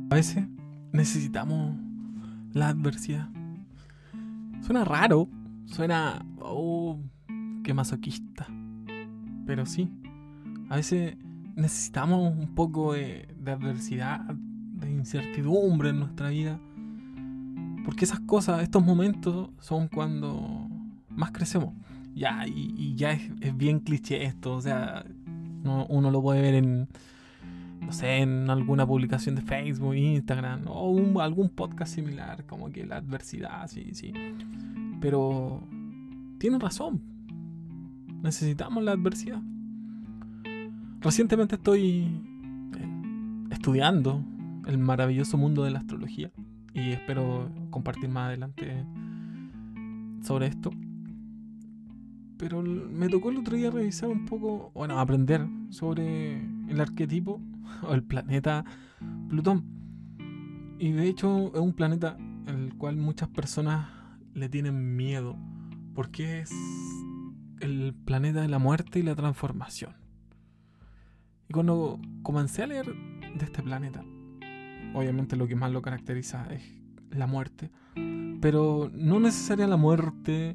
A veces necesitamos la adversidad. Suena raro, suena... Oh, qué masoquista. Pero sí, a veces necesitamos un poco de adversidad, de incertidumbre en nuestra vida. Porque esas cosas, estos momentos son cuando más crecemos. Ya, y ya es bien cliché esto, o sea, uno lo puede ver en, no sé, en alguna publicación de Facebook, Instagram, o algún podcast similar, como que la adversidad, sí, sí. Pero tienen razón, necesitamos la adversidad. Recientemente estoy estudiando el maravilloso mundo de la astrología y espero compartir más adelante sobre esto. Pero me tocó el otro día revisar un poco, bueno, aprender sobre el arquetipo o el planeta Plutón. Y de hecho es un planeta el cual muchas personas le tienen miedo porque es el planeta de la muerte y la transformación. Y cuando comencé a leer de este planeta, obviamente lo que más lo caracteriza es la muerte, pero no necesaria la muerte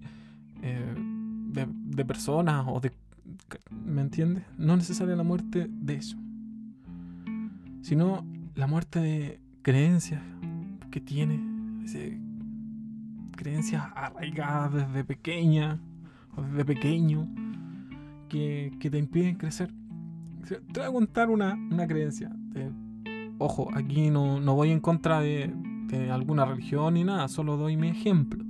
de personas o de... ¿Me entiendes? No necesaria la muerte de eso, sino la muerte de creencias que tiene, creencias arraigadas desde pequeña o desde pequeño que te impiden crecer. Te voy a contar una creencia. Ojo, aquí no voy en contra de alguna religión ni nada, solo doy mi ejemplo.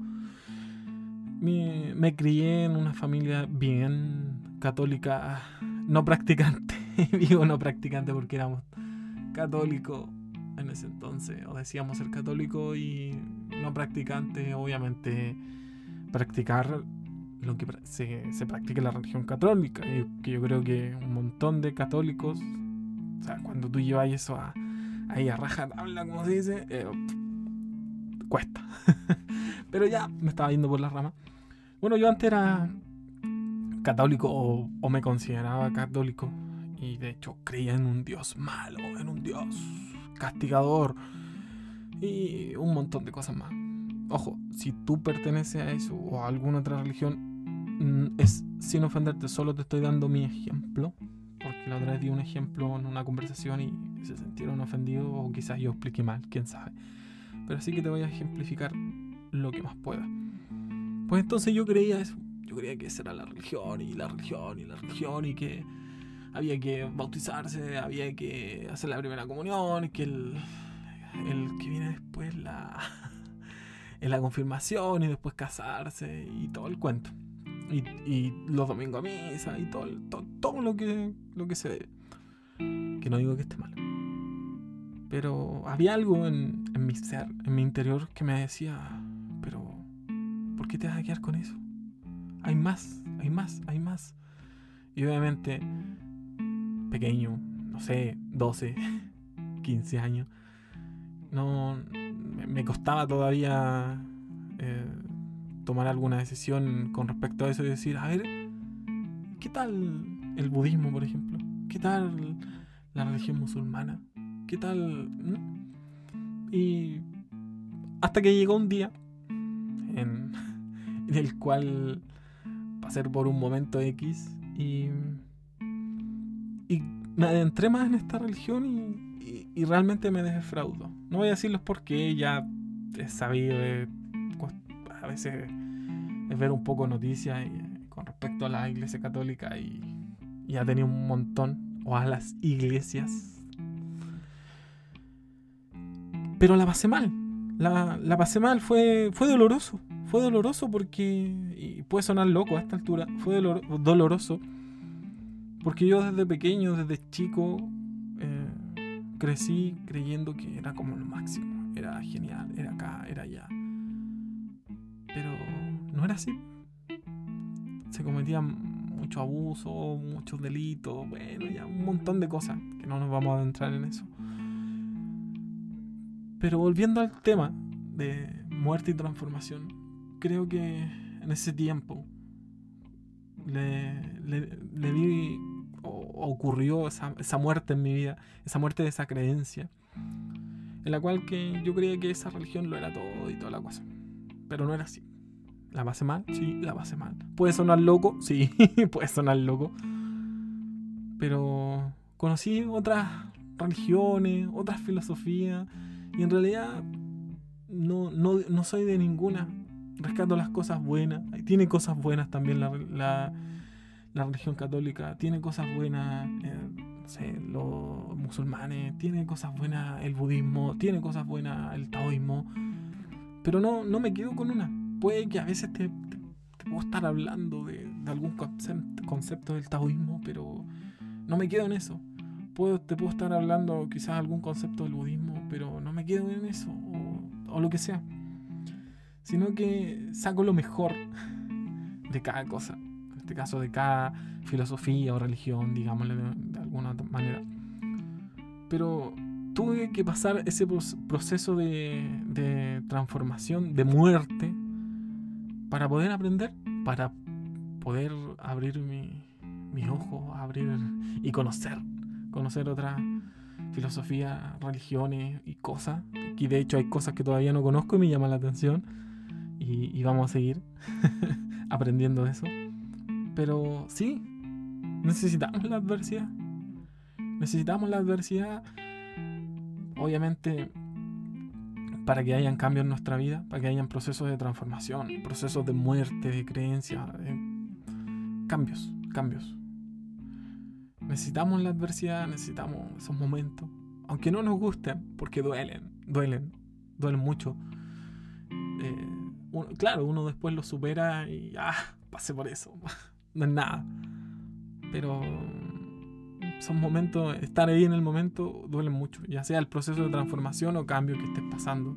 Me crié en una familia bien católica, no practicante. Digo no practicante porque éramos católicos en ese entonces, o decíamos ser católicos y no practicante, obviamente practicar lo que se practica en la religión católica, que yo creo que un montón de católicos, o sea, cuando tú llevas eso ahí a raja tabla, como se dice, cuesta. Pero ya me estaba yendo por la rama. Bueno, yo antes era católico o me consideraba católico y de hecho creía en un Dios malo, en un Dios castigador y un montón de cosas más. Ojo, si tú perteneces a eso o a alguna otra religión, es sin ofenderte, solo te estoy dando mi ejemplo, porque la otra vez di un ejemplo en una conversación y se sintieron ofendidos o quizás yo expliqué mal, quién sabe. Pero sí que te voy a ejemplificar lo que más pueda. Pues entonces yo creía eso. Yo creía que esa era la religión y la religión y la religión y que había que bautizarse, había que hacer la primera comunión, y que el que viene después es la confirmación y después casarse y todo el cuento. Y los domingos a misa y todo lo que se debe. Que no digo que esté mal. Pero había algo en mi ser, en mi interior, que me decía, pero ¿por qué te vas a quedar con eso? Hay más, hay más, hay más. Y obviamente, pequeño, no sé, 12, 15 años, no me costaba todavía tomar alguna decisión con respecto a eso y decir, a ver, ¿qué tal el budismo, por ejemplo? ¿Qué tal la religión musulmana? ¿Qué tal? Y hasta que llegó un día en, en el cual pasé por un momento X y me adentré más en esta religión y realmente me defraudó. No voy a decirles por qué, ya he sabido, a veces es ver un poco noticias con respecto a la iglesia católica y ha tenido un montón, o a las iglesias. Pero la pasé mal, la pasé mal, fue doloroso. Fue doloroso porque, y puede sonar loco a esta altura, fue doloroso porque yo desde pequeño, desde chico, crecí creyendo que era como lo máximo, era genial, era acá, era allá. Pero no era así. Se cometían mucho abuso, muchos delitos, bueno, ya un montón de cosas que no nos vamos a adentrar en eso. Pero volviendo al tema de muerte y transformación, creo que en ese tiempo le di o ocurrió esa muerte en mi vida, esa muerte de esa creencia, en la cual que yo creía que esa religión lo era todo y toda la cosa. Pero no era así. ¿La pasé mal? Sí, la pasé mal. ¿Puede sonar loco? Sí, puede sonar loco. Pero conocí otras religiones, otras filosofías, y en realidad no soy de ninguna. Rescato las cosas buenas. Tiene cosas buenas también la religión católica. Tiene cosas buenas, no sé, los musulmanes. Tiene cosas buenas el budismo. Tiene cosas buenas el taoísmo. Pero no me quedo con una. Puede que a veces te puedo estar hablando de algún concepto del taoísmo, pero no me quedo en eso. Te puedo estar hablando quizás algún concepto del budismo, pero no me quedo en eso, o lo que sea. Sino que saco lo mejor de cada cosa. En este caso, de cada filosofía o religión, digámosle de alguna manera. Pero tuve que pasar ese proceso de transformación, de muerte, para poder aprender, para poder abrir mis ojos, abrir y conocer otras filosofías, religiones y cosas. Y de hecho hay cosas que todavía no conozco y me llaman la atención. Y vamos a seguir aprendiendo eso. Pero sí, necesitamos la adversidad. Necesitamos la adversidad, obviamente, para que hayan cambios en nuestra vida, para que hayan procesos de transformación, procesos de muerte, de creencia, cambios. Necesitamos la adversidad, necesitamos esos momentos, aunque no nos gusten, porque duelen mucho. Claro, uno después lo supera y pasé por eso, no es nada. Pero son momentos, estar ahí en el momento duele mucho, ya sea el proceso de transformación o cambio que estés pasando.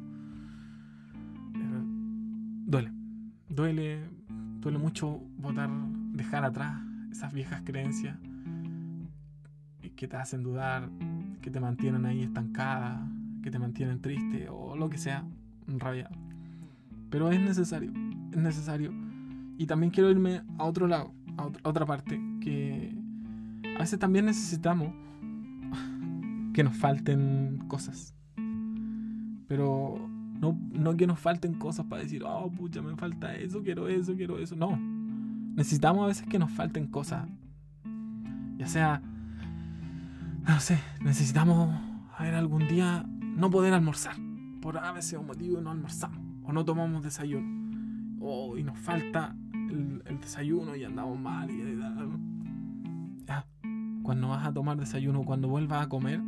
Duele mucho dejar atrás esas viejas creencias que te hacen dudar, que te mantienen ahí estancada, que te mantienen triste o lo que sea, rabiado. Pero es necesario. Y también quiero irme a otro lado, a otra parte, que a veces también necesitamos que nos falten cosas. Pero no que nos falten cosas para decir, pucha, me falta eso, quiero eso. No. Necesitamos a veces que nos falten cosas. Ya sea, no sé, necesitamos algún día no poder almorzar. Por a veces un motivo no almorzamos. O no tomamos desayuno. Y nos falta el desayuno y andamos mal. Cuando vas a tomar desayuno, cuando vuelvas a comer,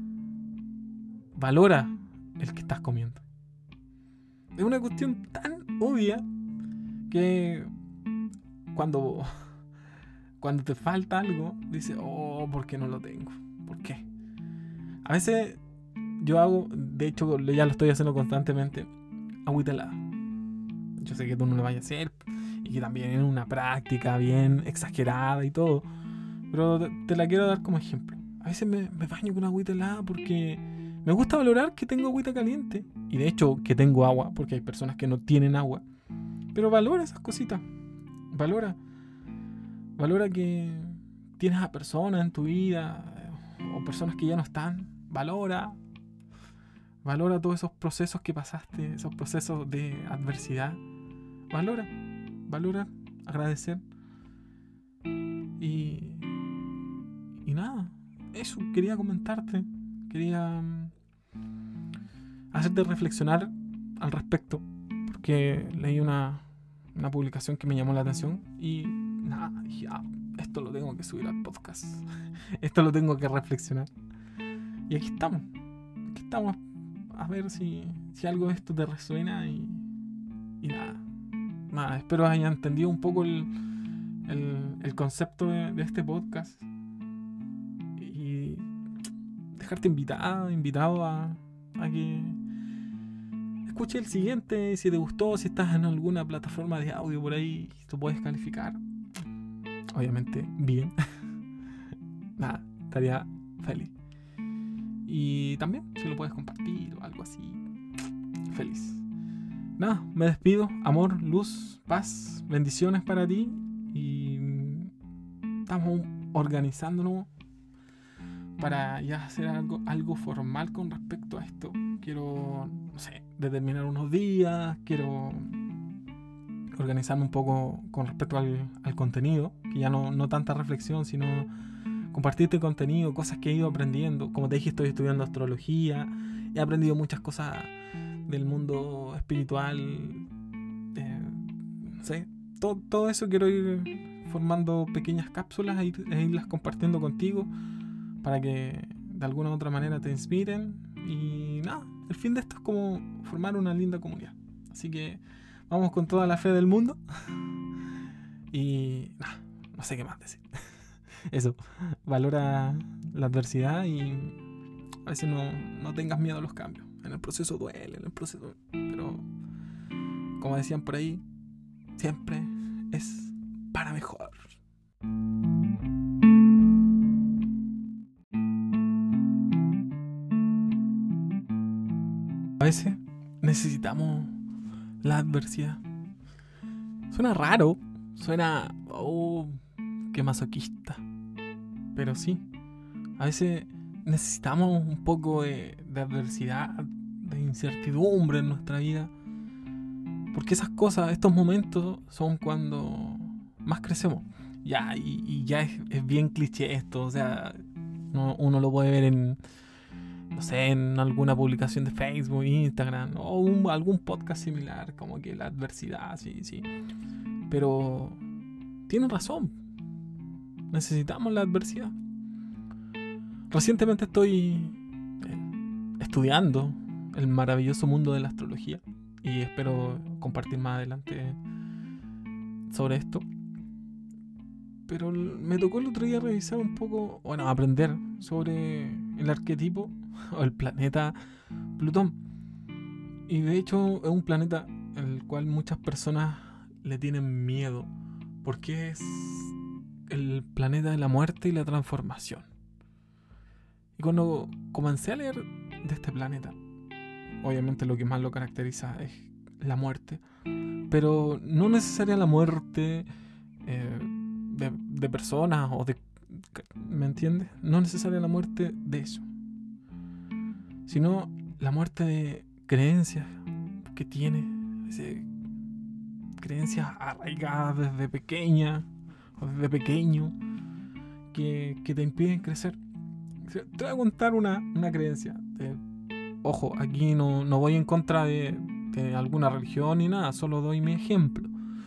valora el que estás comiendo. Es una cuestión tan obvia que cuando te falta algo, dices, ¿por qué no lo tengo? ¿Por qué? A veces yo hago, de hecho ya lo estoy haciendo constantemente, agüita helada. Yo sé que tú no lo vayas a hacer y que también es una práctica bien exagerada y todo, pero te la quiero dar como ejemplo. A veces me baño con agüita helada porque me gusta valorar que tengo agüita caliente. Y de hecho que tengo agua, porque hay personas que no tienen agua. Pero valora esas cositas. Valora que tienes a personas en tu vida, o personas que ya no están. Valora todos esos procesos que pasaste, esos procesos de adversidad. Valora, agradecer. Y nada, eso quería comentarte. Quería hacerte reflexionar al respecto, porque leí una publicación que me llamó la atención y nada, dije, esto lo tengo que subir al podcast. Esto lo tengo que reflexionar. Y aquí estamos a ver si algo de esto te resuena y nada, espero hayan entendido un poco el concepto de este podcast y dejarte invitado a que escuche el siguiente. Si te gustó, si estás en alguna plataforma de audio por ahí, tú puedes calificar, obviamente bien. Nada, estaría feliz. Y también si lo puedes compartir o algo así, feliz. Nada, me despido. Amor, luz, paz, bendiciones para ti. Y estamos organizándonos para ya hacer algo formal con respecto a esto. quiero, no sé, determinar unos días, quiero organizarme un poco con respecto al contenido, que ya no tanta reflexión, sino compartirte contenido, cosas que he ido aprendiendo. Como te dije, estoy estudiando astrología, he aprendido muchas cosas del mundo espiritual, no sé, todo eso quiero ir formando pequeñas cápsulas e irlas compartiendo contigo para que de alguna u otra manera te inspiren. Y nada, el fin de esto es como formar una linda comunidad. Así que vamos con toda la fe del mundo. Y nada, no sé qué más decir. Eso, valora la adversidad y a veces no tengas miedo a los cambios. En el proceso duele, pero como decían por ahí, siempre es para mejor. A veces necesitamos la adversidad. Suena raro, suena qué masoquista, pero sí, a veces necesitamos un poco de adversidad, de incertidumbre en nuestra vida, porque esas cosas, estos momentos son cuando más crecemos. Ya, y ya es bien cliché esto, o sea, uno lo puede ver en, no sé, en alguna publicación de Facebook, Instagram o algún podcast similar, como que la adversidad, sí. Pero tienen razón, necesitamos la adversidad. Recientemente estoy estudiando el maravilloso mundo de la astrología y espero compartir más adelante sobre esto. Pero me tocó el otro día revisar un poco, aprender sobre el arquetipo o el planeta Plutón. Y de hecho es un planeta el cual muchas personas le tienen miedo, porque es el planeta de la muerte y la transformación. Y cuando comencé a leer de este planeta, obviamente lo que más lo caracteriza es la muerte, pero no necesaria la muerte de personas o de... ¿Me entiendes? No necesaria la muerte de eso, sino la muerte de creencias que tiene, creencias arraigadas desde pequeña o desde pequeño que te impiden crecer. Te voy a contar una creencia. Ojo, aquí no voy en contra de alguna religión ni nada, solo doy mi ejemplo.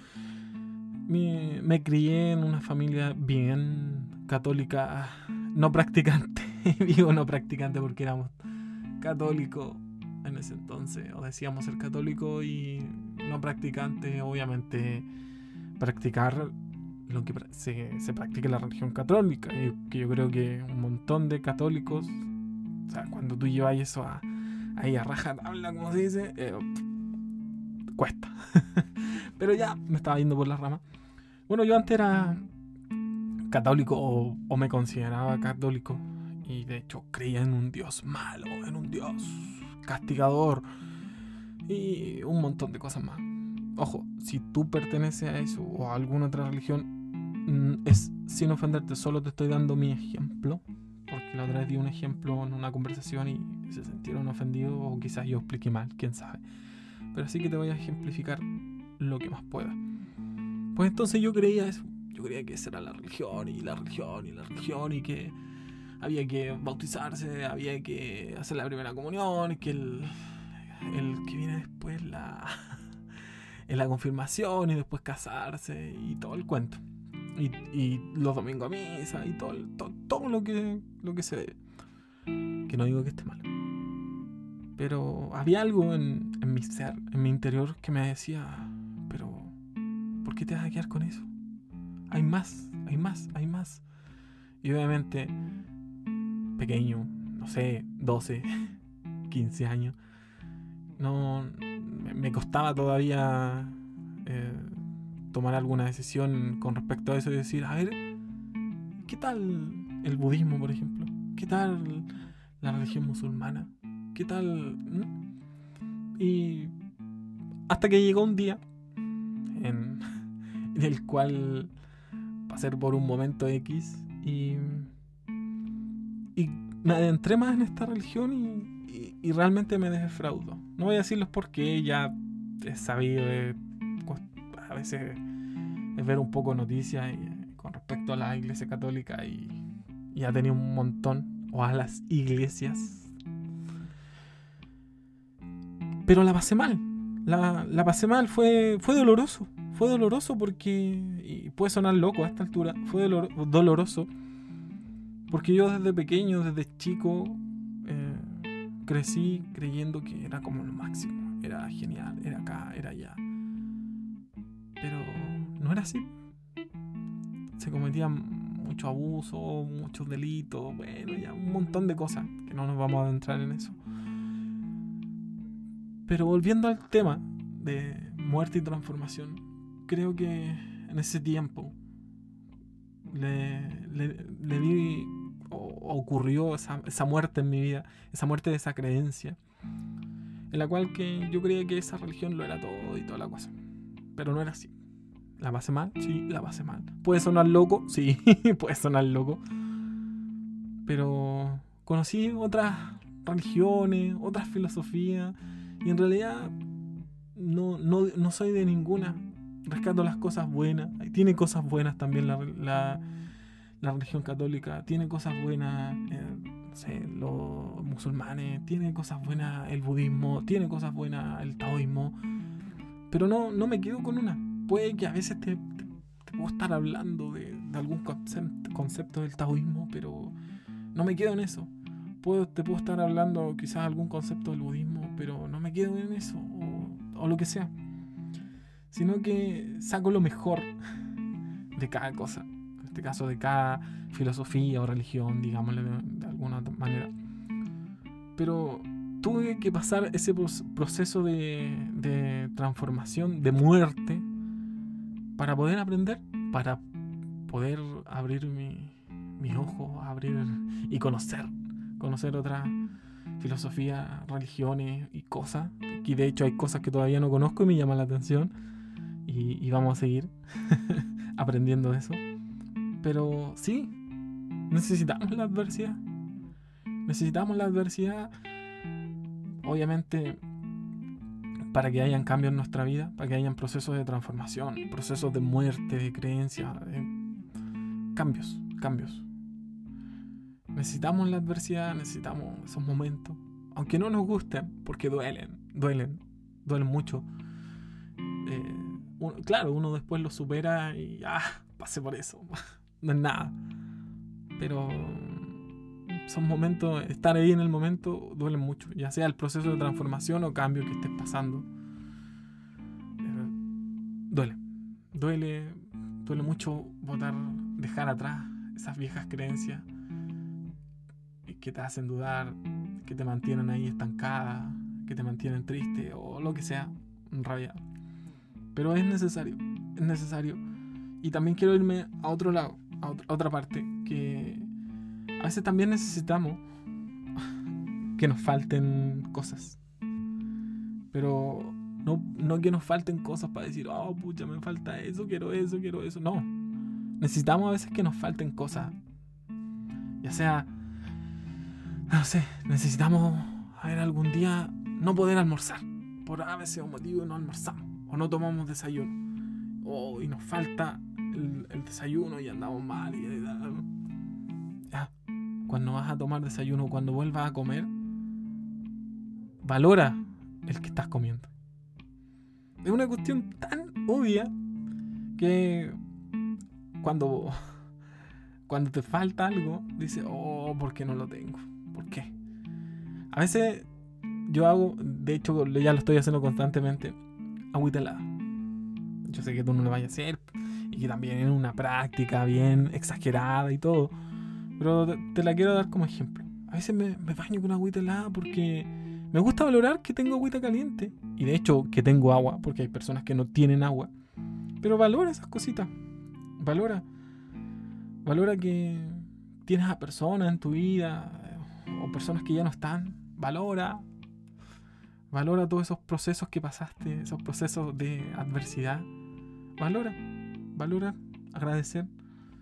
Me crié en una familia bien católica, no practicante. Digo no practicante porque éramos católicos en ese entonces, o decíamos ser católicos, y no practicante, obviamente practicar lo que se practica en la religión católica, que yo creo que un montón de católicos, o sea, cuando tú llevas eso ahí a rajatabla, como se dice, cuesta. Pero ya me estaba yendo por la rama. Bueno, yo antes era católico o me consideraba católico, y de hecho creía en un Dios malo, en un Dios castigador y un montón de cosas más. Ojo, si tú perteneces a eso o a alguna otra religión, es sin ofenderte, solo te estoy dando mi ejemplo, porque la otra vez di un ejemplo en una conversación y se sintieron ofendidos, o quizás yo expliqué mal, quién sabe. Pero sí que te voy a ejemplificar lo que más pueda. Pues entonces yo creía eso. Yo creía que esa era la religión y que había que bautizarse, había que hacer la primera comunión, y que el que viene después en la confirmación, y después casarse y todo el cuento. Y los domingos a misa y todo lo que se debe. Que no digo que esté mal. Pero había algo en mi ser, en mi interior, que me decía, pero ¿por qué te vas a quedar con eso? Hay más. Y obviamente, pequeño, no sé, 12, 15 años, no me costaba todavía tomar alguna decisión con respecto a eso, y decir, a ver, ¿qué tal el budismo, por ejemplo? ¿Qué tal la religión musulmana? ¿Qué tal? Y hasta que llegó un día en el cual pasé por un momento X y me adentré más en esta religión, y realmente me defraudó. No voy a decirles por qué, ya he sabido, a veces es ver un poco noticias con respecto a la Iglesia Católica y ha tenido un montón, o a las iglesias. Pero la pasé mal. La pasé mal, fue doloroso. Fue doloroso porque, y puede sonar loco a esta altura, fue doloroso porque yo desde pequeño, desde chico, crecí creyendo que era como lo máximo, era genial, era acá, era allá. Pero no era así. Se cometían mucho abuso, muchos delitos, bueno, ya un montón de cosas, que no nos vamos a adentrar en eso. Pero volviendo al tema de muerte y transformación, creo que en ese tiempo le vi o ocurrió esa muerte en mi vida, esa muerte de esa creencia, en la cual que yo creía que esa religión lo era todo y toda la cosa. Pero no era así. ¿La pasé mal? Sí, la pasé mal. ¿Puede sonar loco? Sí, puede sonar loco. Pero conocí otras religiones, otras filosofías, y en realidad no soy de ninguna. Rescato las cosas buenas. Tiene cosas buenas también la religión católica. Tiene cosas buenas, no sé, los musulmanes. Tiene cosas buenas el budismo. Tiene cosas buenas el taoísmo. Pero no me quedo con una. Puede que a veces te puedo estar hablando de algún concepto del taoísmo, pero no me quedo en eso. Te puedo estar hablando quizás algún concepto del budismo, pero no me quedo en eso, o lo que sea. Sino que saco lo mejor de cada cosa. En este caso, de cada filosofía o religión, digámosle de alguna manera. Pero tuve que pasar ese proceso de transformación, de muerte, para poder aprender, para poder abrir mis ojos, abrir y conocer otras filosofías, religiones y cosas. Y de hecho hay cosas que todavía no conozco y me llaman la atención, y vamos a seguir aprendiendo de eso. Pero sí, necesitamos la adversidad. Necesitamos la adversidad, obviamente, para que hayan cambios en nuestra vida, para que hayan procesos de transformación, procesos de muerte, de creencia, cambios. Necesitamos la adversidad, necesitamos esos momentos, aunque no nos gusten, porque duelen mucho. Claro, uno después lo supera y pasé por eso, no es nada. Pero son momentos, estar ahí en el momento duele mucho, ya sea el proceso de transformación o cambio que estés pasando. Duele mucho dejar atrás esas viejas creencias que te hacen dudar, que te mantienen ahí estancada, que te mantienen triste o lo que sea, rabiado. Pero es necesario. Y también quiero irme a otro lado, a otra parte, que a veces también necesitamos que nos falten cosas. Pero no que nos falten cosas para decir, pucha, me falta eso, quiero eso. No. Necesitamos a veces que nos falten cosas. Ya sea, no sé, necesitamos algún día no poder almorzar. Por a veces un motivo no almorzamos. O no tomamos desayuno. Y nos falta el desayuno y andamos mal. Cuando vas a tomar desayuno, cuando vuelvas a comer, valora el que estás comiendo. Es una cuestión tan obvia que cuando te falta algo, dices, ¿por qué no lo tengo? ¿Por qué? A veces yo hago, de hecho ya lo estoy haciendo constantemente, agüita helada. Yo sé que tú no lo vayas a hacer y que también es una práctica bien exagerada y todo, pero te la quiero dar como ejemplo. A veces me baño con agüita helada porque me gusta valorar que tengo agüita caliente, y de hecho que tengo agua, porque hay personas que no tienen agua. Pero valora esas cositas. Valora que tienes a personas en tu vida, o personas que ya no están. Valora todos esos procesos que pasaste, esos procesos de adversidad. Valora, agradecer.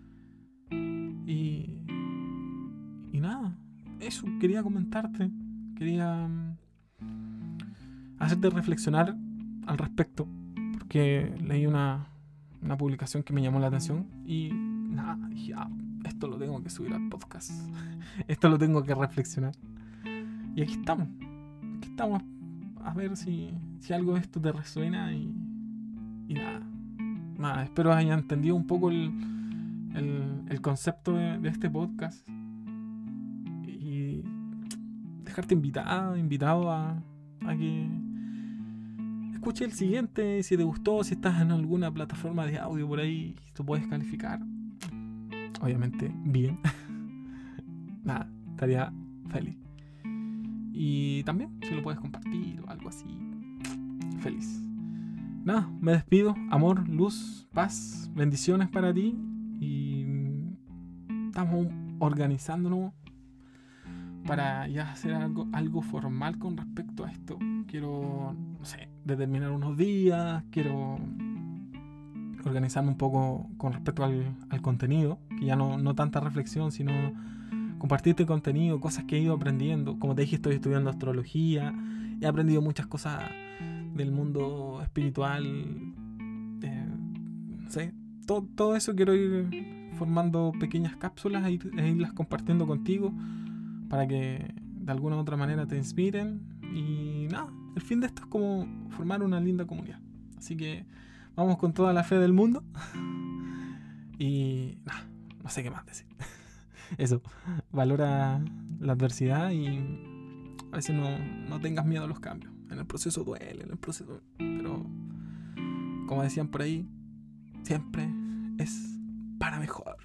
Y nada, eso quería comentarte. quería hacerte reflexionar al respecto, porque leí una publicación que me llamó la atención y nada, dije, esto lo tengo que subir al podcast, esto lo tengo que reflexionar. Y aquí estamos a ver si algo de esto te resuena y nada, espero haya entendido un poco el concepto de este podcast y dejarte invitado a que escuche el siguiente. Si te gustó, si estás en alguna plataforma de audio por ahí, tú puedes calificar, obviamente bien. Nada, estaría feliz. Y también si lo puedes compartir o algo así, feliz. Nada, me despido. Amor, luz, paz, bendiciones para ti. Y estamos organizándonos para ya hacer algo formal con respecto a esto. Quiero, no sé, determinar unos días. Quiero organizarme un poco con respecto al contenido. Que ya no tanta reflexión, sino compartirte contenido, cosas que he ido aprendiendo. Como te dije, estoy estudiando astrología. He aprendido muchas cosas del mundo espiritual. No sé, todo eso quiero ir formando pequeñas cápsulas e irlas compartiendo contigo para que de alguna u otra manera te inspiren. Y nada, el fin de esto es como formar una linda comunidad. Así que vamos con toda la fe del mundo. Y nada, no sé qué más decir. Eso, valora la adversidad y a veces no tengas miedo a los cambios. En el proceso duele, pero como decían por ahí, siempre es para mejor.